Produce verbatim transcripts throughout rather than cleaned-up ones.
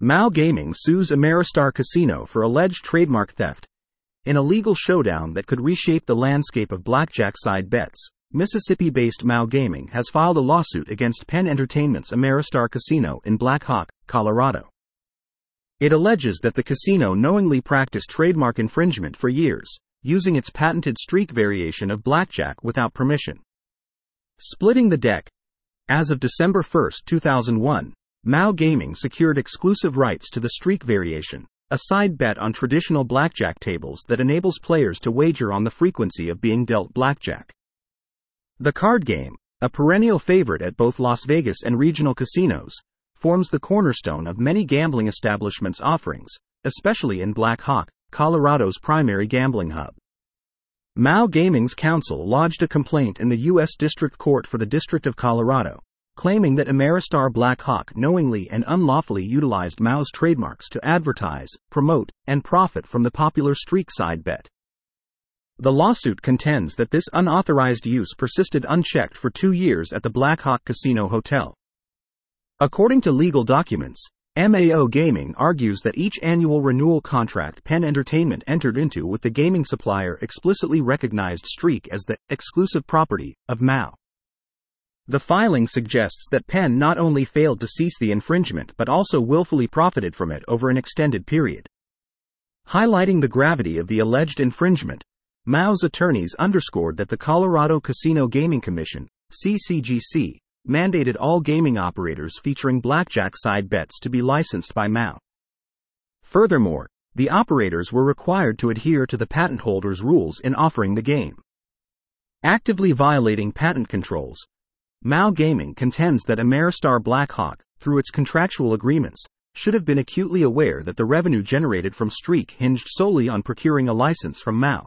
Mao Gaming sues Ameristar Casino for alleged trademark theft. In a legal showdown that could reshape the landscape of blackjack side bets, Mississippi-based Mao Gaming has filed a lawsuit against Penn Entertainment's Ameristar Casino in Black Hawk, Colorado. It alleges that the casino knowingly practiced trademark infringement for years, using its patented streak variation of blackjack without permission. Splitting the deck. As of December first, two thousand one, Mao Gaming secured exclusive rights to the streak variation, a side bet on traditional blackjack tables that enables players to wager on the frequency of being dealt blackjack. The card game, a perennial favorite at both Las Vegas and regional casinos, forms the cornerstone of many gambling establishments' offerings, especially in Black Hawk, Colorado's primary gambling hub. Mao Gaming's counsel lodged a complaint in the U S District Court for the District of Colorado, claiming that Ameristar Black Hawk knowingly and unlawfully utilized Mao's trademarks to advertise, promote, and profit from the popular streak side bet. The lawsuit contends that this unauthorized use persisted unchecked for two years at the Black Hawk Casino Hotel. According to legal documents, Mao Gaming argues that each annual renewal contract Penn Entertainment entered into with the gaming supplier explicitly recognized streak as the exclusive property of Mao. The filing suggests that Penn not only failed to cease the infringement but also willfully profited from it over an extended period. Highlighting the gravity of the alleged infringement, Mao's attorneys underscored that the Colorado Casino Gaming Commission, C C G C, mandated all gaming operators featuring blackjack side bets to be licensed by Mao. Furthermore, the operators were required to adhere to the patent holder's rules in offering the game. Actively violating patent controls, Mao Gaming contends that Ameristar Black Hawk, through its contractual agreements, should have been acutely aware that the revenue generated from streak hinged solely on procuring a license from Mao.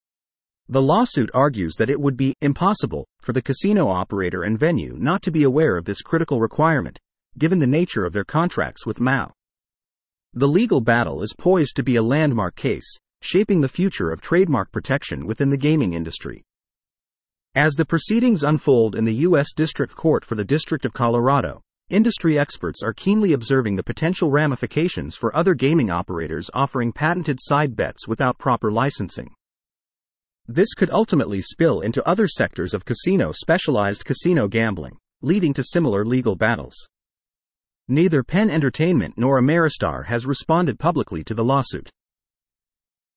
The lawsuit argues that it would be impossible for the casino operator and venue not to be aware of this critical requirement, given the nature of their contracts with Mao. The legal battle is poised to be a landmark case, shaping the future of trademark protection within the gaming industry. As the proceedings unfold in the U S District Court for the District of Colorado, industry experts are keenly observing the potential ramifications for other gaming operators offering patented side bets without proper licensing. This could ultimately spill into other sectors of casino-specialized casino gambling, leading to similar legal battles. Neither Penn Entertainment nor Ameristar has responded publicly to the lawsuit.